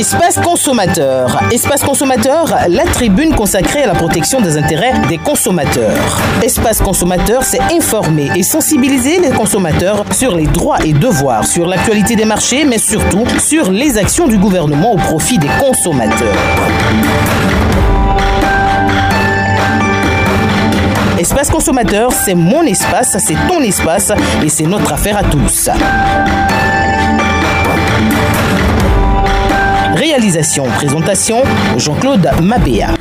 Espace consommateur. Espace consommateur, la tribune consacrée à la protection des intérêts des consommateurs. Espace consommateur, c'est informer et sensibiliser les consommateurs sur les droits et devoirs, sur l'actualité des marchés, mais surtout sur les actions du gouvernement au profit des consommateurs. Espace consommateur, c'est mon espace, c'est ton espace et c'est notre affaire à tous. Réalisation, présentation, Jean-Claude Mabéa.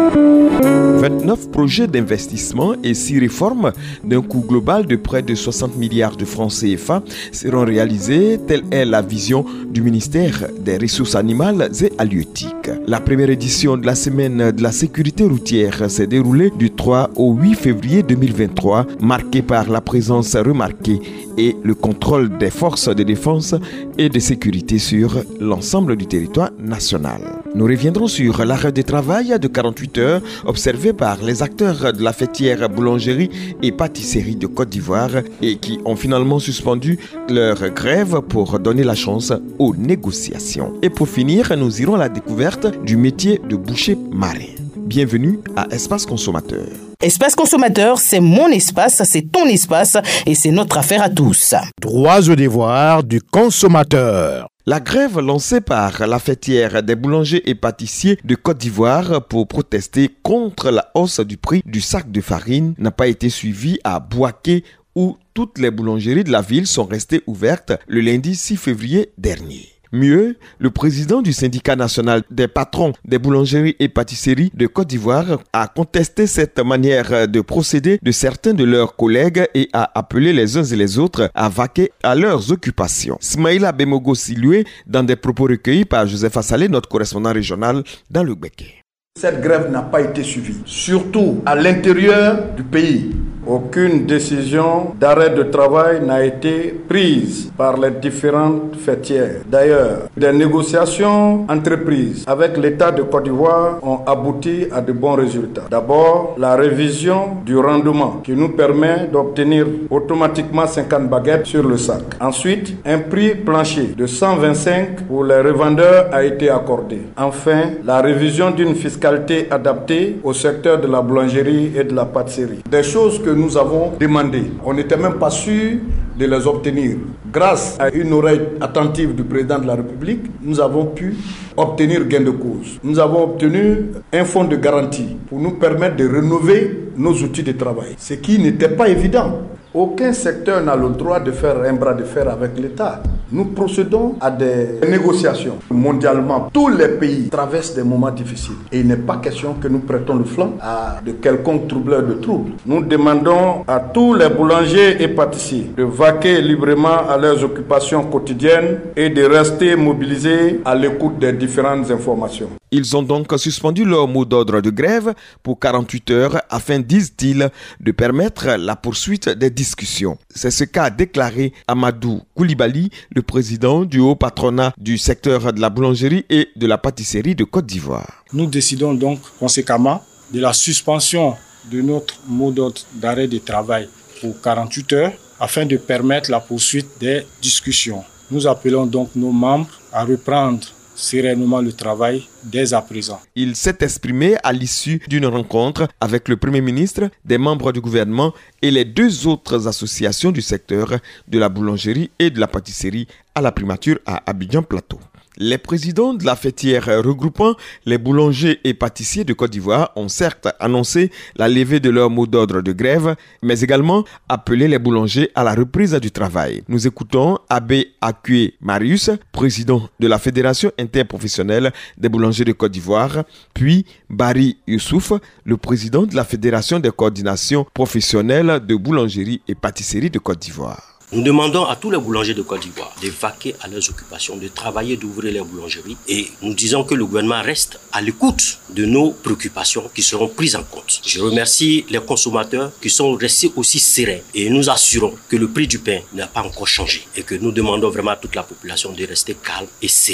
29 projets d'investissement et 6 réformes d'un coût global de près de 60 milliards de francs CFA seront réalisés. Telle est la vision du ministère des Ressources animales et halieutiques. La première édition de la semaine de la sécurité routière s'est déroulée du 3 au 8 février 2023, marquée par la présence remarquée et le contrôle des forces de défense et de sécurité sur l'ensemble du territoire national. Nous reviendrons sur l'arrêt de travail de 48 heures observé par les acteurs de la fêtière boulangerie et pâtisserie de Côte d'Ivoire et qui ont finalement suspendu leur grève pour donner la chance aux négociations. Et pour finir, nous irons à la découverte du métier de boucher marin. Bienvenue à Espace Consommateur. Espace consommateur, c'est mon espace, c'est ton espace et c'est notre affaire à tous. Droits et devoirs du consommateur. La grève lancée par la fêtière des boulangers et pâtissiers de Côte d'Ivoire pour protester contre la hausse du prix du sac de farine n'a pas été suivie à Bouaké où toutes les boulangeries de la ville sont restées ouvertes le lundi 6 février dernier. Mieux, le président du syndicat national des patrons des boulangeries et pâtisseries de Côte d'Ivoire a contesté cette manière de procéder de certains de leurs collègues et a appelé les uns et les autres à vaquer à leurs occupations. Smaïla Bemogo Siloué dans des propos recueillis par Joseph Assalé, notre correspondant régional dans le Gbeke. Cette grève n'a pas été suivie, surtout à l'intérieur du pays. Aucune décision d'arrêt de travail n'a été prise par les différentes fêtières. D'ailleurs, des négociations entreprises avec l'État de Côte d'Ivoire ont abouti à de bons résultats. D'abord, la révision du rendement qui nous permet d'obtenir automatiquement 50 baguettes sur le sac. Ensuite, un prix plancher de 125 pour les revendeurs a été accordé. Enfin, la révision d'une fiscalité adaptée au secteur de la boulangerie et de la pâtisserie. Des choses que nous avons demandées. On n'était même pas sûr de les obtenir. Grâce à une oreille attentive du président de la République, nous avons pu obtenir gain de cause. Nous avons obtenu un fonds de garantie pour nous permettre de rénover nos outils de travail, ce qui n'était pas évident. Aucun secteur n'a le droit de faire un bras de fer avec l'État. Nous procédons à des négociations. Mondialement, tous les pays traversent des moments difficiles. Et il n'est pas question que nous prêtons le flanc à de quelconques troubleurs de troubles. Nous demandons à tous les boulangers et pâtissiers de vaquer librement à leurs occupations quotidiennes et de rester mobilisés à l'écoute des différentes informations. Ils ont donc suspendu leur mot d'ordre de grève pour 48 heures afin, disent-ils, de permettre la poursuite des discussions. C'est ce qu'a déclaré Amadou Koulibaly, le président du haut patronat du secteur de la boulangerie et de la pâtisserie de Côte d'Ivoire. Nous décidons donc conséquemment de la suspension de notre mot d'ordre d'arrêt de travail pour 48 heures afin de permettre la poursuite des discussions. Nous appelons donc nos membres à reprendre sereinement le travail dès à présent. Il s'est exprimé à l'issue d'une rencontre avec le Premier ministre, des membres du gouvernement et les deux autres associations du secteur de la boulangerie et de la pâtisserie à la primature à Abidjan Plateau. Les présidents de la fêtière regroupant les boulangers et pâtissiers de Côte d'Ivoire ont certes annoncé la levée de leur mot d'ordre de grève, mais également appelé les boulangers à la reprise du travail. Nous écoutons Abbé Akue Marius, président de la Fédération interprofessionnelle des boulangers de Côte d'Ivoire, puis Barry Youssouf, le président de la Fédération des coordinations professionnelles de boulangerie et pâtisserie de Côte d'Ivoire. Nous demandons à tous les boulangers de Côte d'Ivoire de vaquer à leurs occupations, de travailler, d'ouvrir les boulangeries. Et nous disons que le gouvernement reste à l'écoute de nos préoccupations qui seront prises en compte. Je remercie les consommateurs qui sont restés aussi sereins. Et nous assurons que le prix du pain n'a pas encore changé. Et que nous demandons vraiment à toute la population de rester calme et sereine.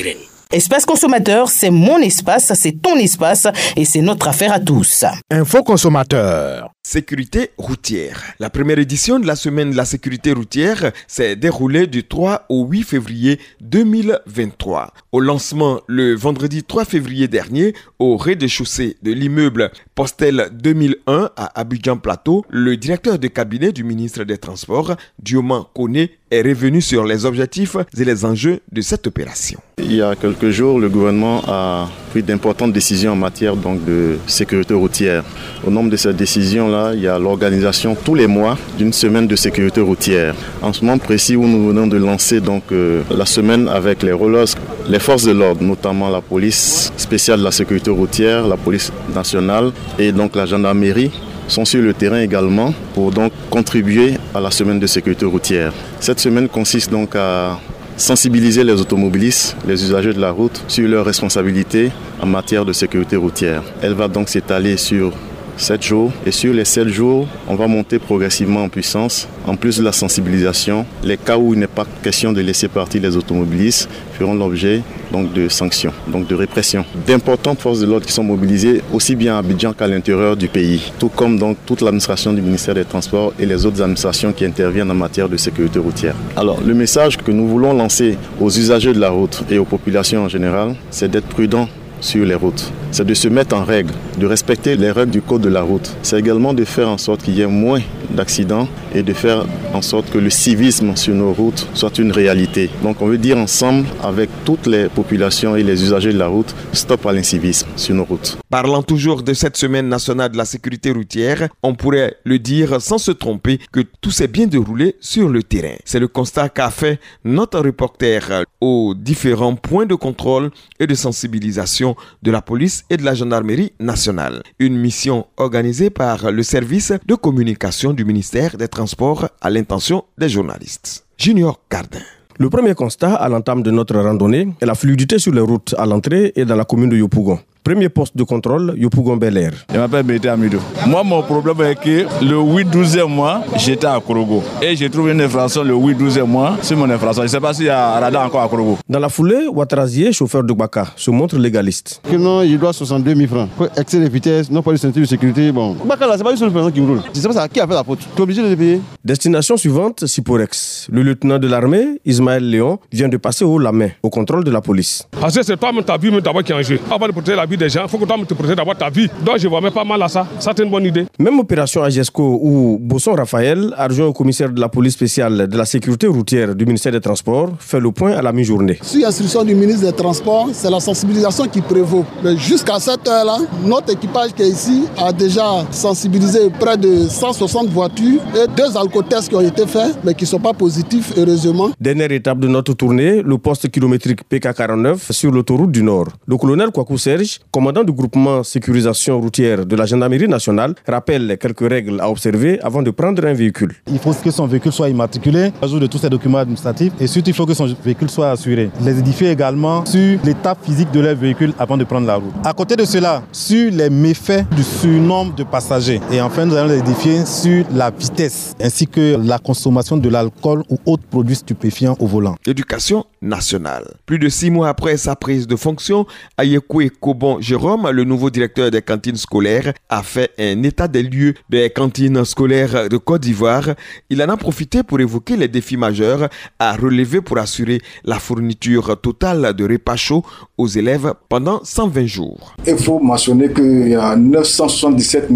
Espace consommateur, c'est mon espace, c'est ton espace et c'est notre affaire à tous. Info consommateur. Sécurité routière. La première édition de la semaine de la sécurité routière s'est déroulée du 3 au 8 février 2023. Au lancement le vendredi 3 février dernier, au rez-de-chaussée de l'immeuble Postel 2001 à Abidjan Plateau, le directeur de cabinet du ministre des Transports, Dioman Kone, est revenu sur les objectifs et les enjeux de cette opération. Il y a quelques jours, le gouvernement a pris d'importantes décisions en matière de sécurité routière. Au nombre de ces décisions-là, il y a l'organisation tous les mois d'une semaine de sécurité routière. En ce moment précis où nous venons de lancer la semaine avec les rollers, les forces de l'ordre, notamment la police spéciale de la sécurité routière, la police nationale et donc la gendarmerie, sont sur le terrain également pour donc contribuer à la semaine de sécurité routière. Cette semaine consiste donc à sensibiliser les automobilistes, les usagers de la route sur leurs responsabilités en matière de sécurité routière. Elle va donc s'étaler sur 7 jours et sur les 7 jours, on va monter progressivement en puissance. En plus de la sensibilisation, les cas où il n'est pas question de laisser partir les automobilistes feront l'objet donc de sanctions, donc de répression. D'importantes forces de l'ordre qui sont mobilisées aussi bien à Abidjan qu'à l'intérieur du pays, tout comme donc toute l'administration du ministère des Transports et les autres administrations qui interviennent en matière de sécurité routière. Alors, le message que nous voulons lancer aux usagers de la route et aux populations en général, c'est d'être prudents sur les routes. C'est de se mettre en règle, de respecter les règles du code de la route. C'est également de faire en sorte qu'il y ait moins d'accidents et de faire en sorte que le civisme sur nos routes soit une réalité. Donc on veut dire ensemble, avec toutes les populations et les usagers de la route, stop à l'incivisme sur nos routes. Parlant toujours de cette semaine nationale de la sécurité routière, on pourrait le dire sans se tromper que tout s'est bien déroulé sur le terrain. C'est le constat qu'a fait notre reporter aux différents points de contrôle et de sensibilisation de la police et de la gendarmerie nationale. Une mission organisée par le service de communication du ministère des Transports à l'intention des journalistes. Junior Cardin. Le premier constat à l'entame de notre randonnée est la fluidité sur les routes à l'entrée et dans la commune de Yopougon. Premier poste de contrôle, Yopougon Bel Air. Je m'appelle Bété Amidou. Moi, mon problème est que le 8-12e mois, j'étais à Korogo. Et j'ai trouvé une infraction le 8-12e mois sur mon infraction. Je ne sais pas s'il y a un radar encore à Korogo. Dans la foulée, Ouattarazier, chauffeur de Baka, se montre légaliste. Non, il doit 62 000 francs. Pour excès de vitesse, non pas de ceinture de sécurité. Bon, Baka là, c'est pas une seule personne qui roule. Je ne sais pas ça, qui a fait la faute. Tu es obligé de le payer. Destination suivante, Siporex. Le lieutenant de l'armée, Ismaël Léon, vient de passer haut la main au contrôle de la police. Parce que c'est toi-même ta vie d'abord qui est en jeu. Avant de protéger la vie des gens, il faut que toi-même te protéger d'abord ta vie. Donc je ne vois même pas mal à ça. Ça, c'est une bonne idée. Même opération à Gesco où Bosson Raphaël, adjoint au commissaire de la police spéciale de la sécurité routière du ministère des Transports, fait le point à la mi-journée. Sur instruction du ministre des Transports, c'est la sensibilisation qui prévaut. Mais jusqu'à cette heure-là, notre équipage qui est ici a déjà sensibilisé près de 160 voitures et 2 alcotests qui ont été faits, mais qui ne sont pas positifs, heureusement. Dernière étape de notre tournée, le poste kilométrique PK49 sur l'autoroute du Nord. Le colonel Kwaku Serge, commandant du groupement sécurisation routière de la gendarmerie nationale, rappelle quelques règles à observer avant de prendre un véhicule. Il faut que son véhicule soit immatriculé, à jour de tous ses documents administratifs, et surtout il faut que son véhicule soit assuré. Les édifier également sur l'état physique de leur véhicule avant de prendre la route. À côté de cela, sur les méfaits du surnombre de passagers. Et enfin, nous allons les édifier sur la vitesse, ainsi que la consommation de l'alcool ou autres produits stupéfiants au volant. Éducation nationale. Plus de 6 mois après sa prise de fonction, Ayekwe Kobon Jérôme, le nouveau directeur des cantines scolaires, a fait un état des lieux des cantines scolaires de Côte d'Ivoire. Il en a profité pour évoquer les défis majeurs à relever pour assurer la fourniture totale de repas chauds aux élèves pendant 120 jours. Il faut mentionner qu'il y a 977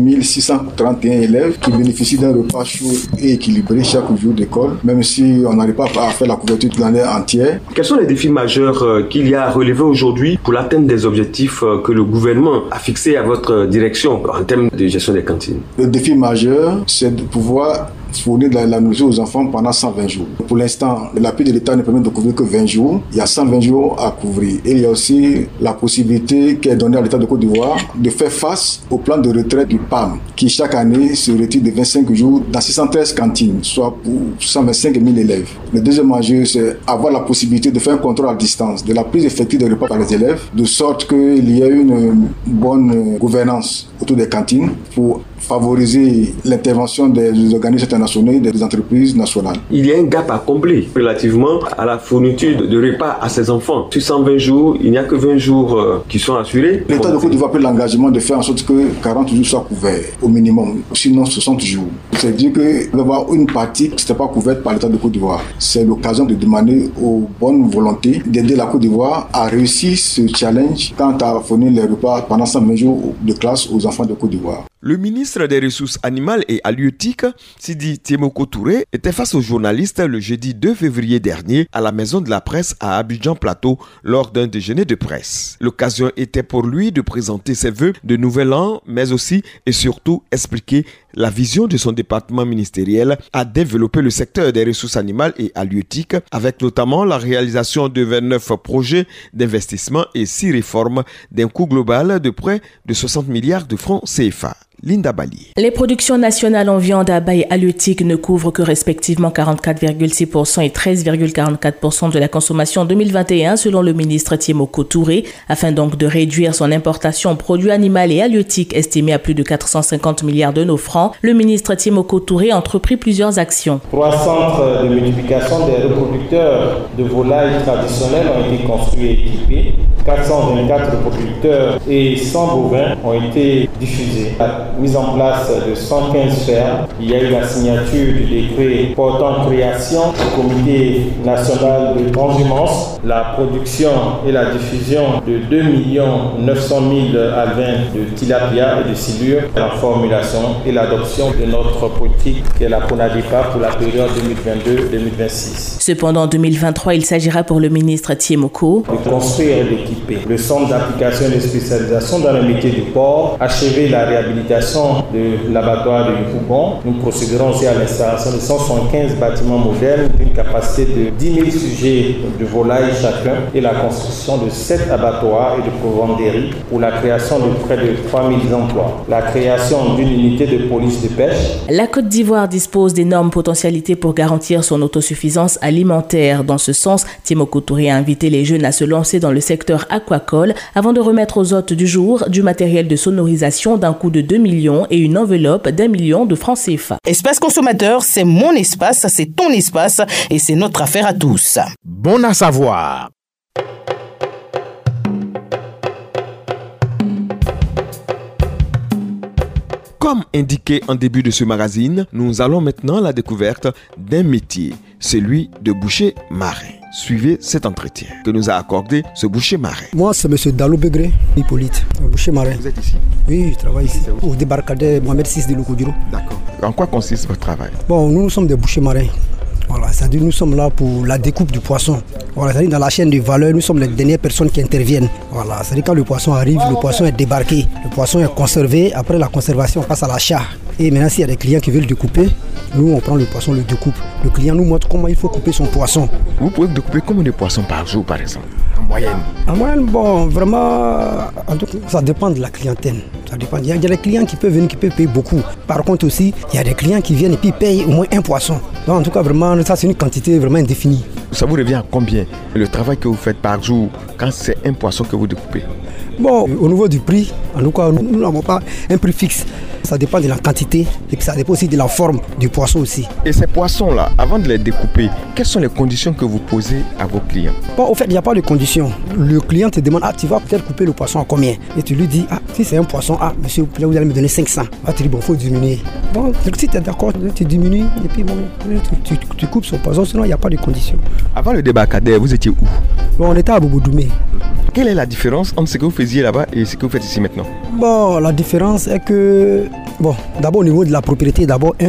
631 élèves qui bénéficient d'un repas chaud et équilibré chaque jour d'école, même si on n'arrive pas à faire la couverture de l'année entière. Quels sont les défis majeurs qu'il y a à relever aujourd'hui pour l'atteinte des objectifs que le gouvernement a fixés à votre direction en termes de gestion des cantines? Le défi majeur, c'est de pouvoir fournir de la nourriture aux enfants pendant 120 jours. Pour l'instant, l'appui de l'État ne permet de couvrir que 20 jours. Il y a 120 jours à couvrir. Et il y a aussi la possibilité qui est donnée à l'État de Côte d'Ivoire de faire face au plan de retraite du PAM, qui chaque année se retire de 25 jours dans 613 cantines, soit pour 125 000 élèves. Le deuxième enjeu, c'est avoir la possibilité de faire un contrôle à distance de la prise effective des repas par les élèves, de sorte qu'il y ait une bonne gouvernance autour des cantines pour favoriser l'intervention des organismes internationaux, des entreprises nationales. Il y a un gap à combler relativement à la fourniture de repas à ses enfants. Sur 120 jours, il n'y a que 20 jours qui sont assurés. L'État de Côte d'Ivoire a pris l'engagement de faire en sorte que 40 jours soient couverts au minimum, sinon 60 jours. C'est-à-dire qu'il va y avoir une partie qui n'était pas couverte par l'État de Côte d'Ivoire. C'est l'occasion de demander aux bonnes volontés d'aider la Côte d'Ivoire à réussir ce challenge quant à fournir les repas pendant 120 jours de classe aux enfants de Côte d'Ivoire. Le ministre des Ressources animales et halieutiques, Sidi Tiemoko Touré, était face aux journalistes le jeudi 2 février dernier à la Maison de la Presse à Abidjan Plateau lors d'un déjeuner de presse. L'occasion était pour lui de présenter ses vœux de nouvel an, mais aussi et surtout expliquer la vision de son département ministériel à développer le secteur des ressources animales et halieutiques, avec notamment la réalisation de 29 projets d'investissement et 6 réformes d'un coût global de près de 60 milliards de francs CFA. Linda Bali. Les productions nationales en viande à bas halieutique ne couvrent que respectivement 44,6% et 13,44% de la consommation 2021 selon le ministre Tiemoko Touré. Afin donc de réduire son importation en produits animaux et halieutiques estimée à plus de 450 milliards de nos francs, le ministre Tiemoko Touré a entrepris plusieurs actions. 3 centres de multiplication des reproducteurs de volailles traditionnels ont été construits et équipés. 424 reproducteurs et 100 bovins ont été diffusés. La mise en place de 115 fermes. Il y a eu la signature du décret portant création du comité national de transhumance, la production et la diffusion de 2 900 000 alevins de tilapia et de silure, la formulation et l'adoption de notre politique qui est la PONADEPA pour la période 2022-2026. Cependant, en 2023, il s'agira pour le ministre Tiemoko de construire et d'équiper le centre d'application et de spécialisation dans le métier du porc, achever la réhabilitation de l'abattoir de Yopougon. Nous procéderons aussi à l'installation de 175 bâtiments modernes d'une capacité de 10 000 sujets de volailles chacun et la construction de 7 abattoirs et de provenderies pour la création de près de 3 000 emplois. La création d'une unité de police de pêche. La Côte d'Ivoire dispose d'énormes potentialités pour garantir son autosuffisance alimentaire. Dans ce sens, Tiemoko Touré a invité les jeunes à se lancer dans le secteur aquacole avant de remettre aux hôtes du jour du matériel de sonorisation d'un coût de 2 millions et une enveloppe d'1 million de francs CFA. Espace consommateur, c'est mon espace, c'est ton espace et c'est notre affaire à tous. Bon à savoir. Comme indiqué en début de ce magazine, nous allons maintenant à la découverte d'un métier, celui de boucher marin. Suivez cet entretien que nous a accordé ce boucher marin. Moi, c'est M. Dalo Begré, Hippolyte, boucher marin. Vous êtes ici? Oui, je travaille ici, au débarcadère Mohamed VI de Lokodiro. D'accord. En quoi consiste votre travail? Bon, nous sommes des bouchers marins. Voilà, c'est-à-dire nous sommes là pour la découpe du poisson. Voilà, c'est-à-dire dans la chaîne de valeur, nous sommes les dernières personnes qui interviennent. Voilà, c'est-à-dire quand le poisson arrive, le poisson est débarqué, le poisson est conservé. Après la conservation, on passe à l'achat. Et maintenant, s'il y a des clients qui veulent découper, nous on prend le poisson, le découpe. Le client nous montre comment il faut couper son poisson. Vous pouvez découper combien de poissons par jour, par exemple, en moyenne? En moyenne, bon, vraiment, en tout cas, ça dépend de la clientèle. Ça dépend. Il y a des clients qui peuvent venir, qui peuvent payer beaucoup. Par contre aussi, il y a des clients qui viennent et puis payent au moins un poisson. Donc en tout cas, vraiment, ça c'est une quantité vraiment indéfinie. Ça vous revient à combien le travail que vous faites par jour quand c'est un poisson que vous découpez? Bon, au niveau du prix, en tout cas, nous n'avons pas un prix fixe. Ça dépend de la quantité et puis ça dépend aussi de la forme du poisson aussi. Et ces poissons-là, avant de les découper, quelles sont les conditions que vous posez à vos clients? Bon, au fait, il n'y a pas de conditions. Le client te demande, tu vas peut-être couper le poisson à combien? Et tu lui dis, si c'est un poisson, monsieur, vous allez me donner 500. Tu dis, bon, il faut diminuer. Bon, si tu es d'accord, tu diminues et puis bon, tu coupes son poisson, sinon il n'y a pas de conditions. Avant le débarcadère, vous étiez où? Bon, on était à Bouboudoumé. Quelle est la différence entre ce que vous faisiez là-bas et ce que vous faites ici maintenant? Bon, la différence est que, bon, d'abord au niveau de la propriété,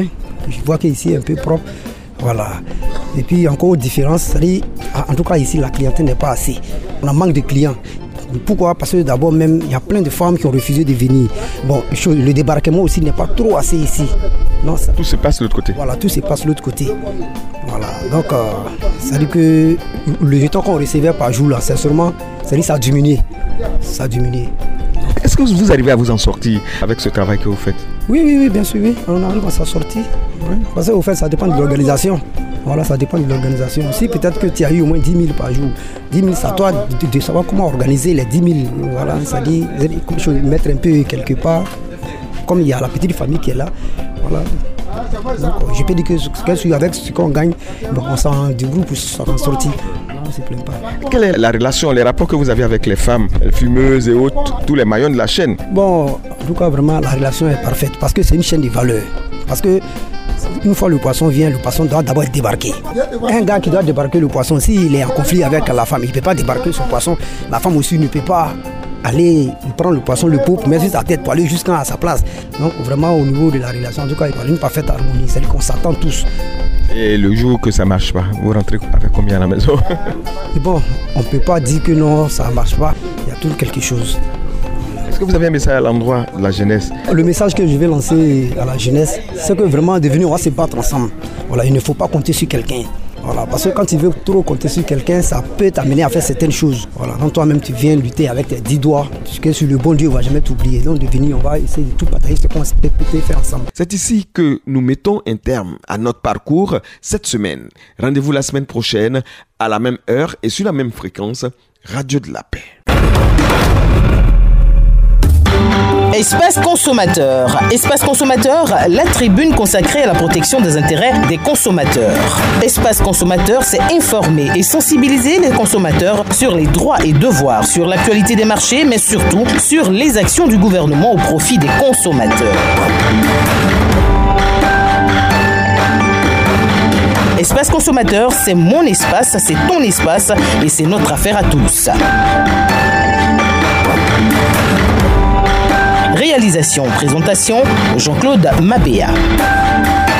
je vois qu'ici est un peu propre. Voilà. Et puis encore différence, c'est-à-dire, en tout cas ici, la clientèle n'est pas assez. On a manque de clients. Pourquoi? Parce que d'abord même, il y a plein de femmes qui ont refusé de venir. Bon, le débarquement aussi n'est pas trop assez ici. Non, tout se passe de l'autre côté. Voilà, tout se passe de l'autre côté. Voilà, donc c'est-à-dire que le jeton qu'on recevait par jour, là, sincèrement, c'est-à-dire ça a diminué. Ça a diminué. Est-ce que vous arrivez à vous en sortir avec ce travail que vous faites? Oui, bien sûr, oui. On arrive à s'en sortir. Oui. Parce qu'au fait, ça dépend de l'organisation. Voilà, ça dépend de l'organisation. Si peut-être que tu as eu au moins 10 000 par jour, 10 000, c'est à toi de savoir comment organiser les 10 000. Voilà, c'est-à-dire mettre un peu quelque part, comme il y a la petite famille qui est là. Voilà. Donc, je peux dire que avec ce qu'on gagne, bon, on s'en débrouille pour s'en sortir. On ne se plaint pas. Quelle est la relation, les rapports que vous avez avec les femmes, les fumeuses et autres, tous les maillons de la chaîne? Bon, en tout cas, vraiment, la relation est parfaite parce que c'est une chaîne de valeur. Parce que une fois le poisson vient, le poisson doit d'abord débarquer. Un gars qui doit débarquer le poisson, s'il est en conflit avec la femme, il ne peut pas débarquer son poisson. La femme aussi ne peut pas aller prendre le poisson, le poupe, mettre sur sa tête pour aller jusqu'à sa place. Donc vraiment au niveau de la relation, en tout cas, il y a une parfaite harmonie, c'est-à-dire qu'on s'attend tous. Et le jour que ça ne marche pas, vous rentrez avec combien à la maison? Et bon, on ne peut pas dire que non, ça ne marche pas, il y a toujours quelque chose. Est-ce que vous avez un message à l'endroit de la jeunesse? Le message que je vais lancer à la jeunesse, c'est que vraiment devenir, on va se battre ensemble. Voilà, il ne faut pas compter sur quelqu'un. Voilà, parce que quand tu veux trop compter sur quelqu'un, ça peut t'amener à faire certaines choses. Voilà, donc toi-même tu viens lutter avec tes 10 doigts, parce que sur le bon Dieu, on ne va jamais t'oublier. Donc devenir, on va essayer de tout partager ce qu'on peut faire ensemble. C'est ici que nous mettons un terme à notre parcours cette semaine. Rendez-vous la semaine prochaine à la même heure et sur la même fréquence, Radio de la Paix. Espace consommateur. Espace consommateur, la tribune consacrée à la protection des intérêts des consommateurs. Espace consommateur, c'est informer et sensibiliser les consommateurs sur les droits et devoirs, sur l'actualité des marchés, mais surtout sur les actions du gouvernement au profit des consommateurs. Espace consommateur, c'est mon espace, c'est ton espace et c'est notre affaire à tous. Réalisation, présentation, Jean-Claude Mabéa.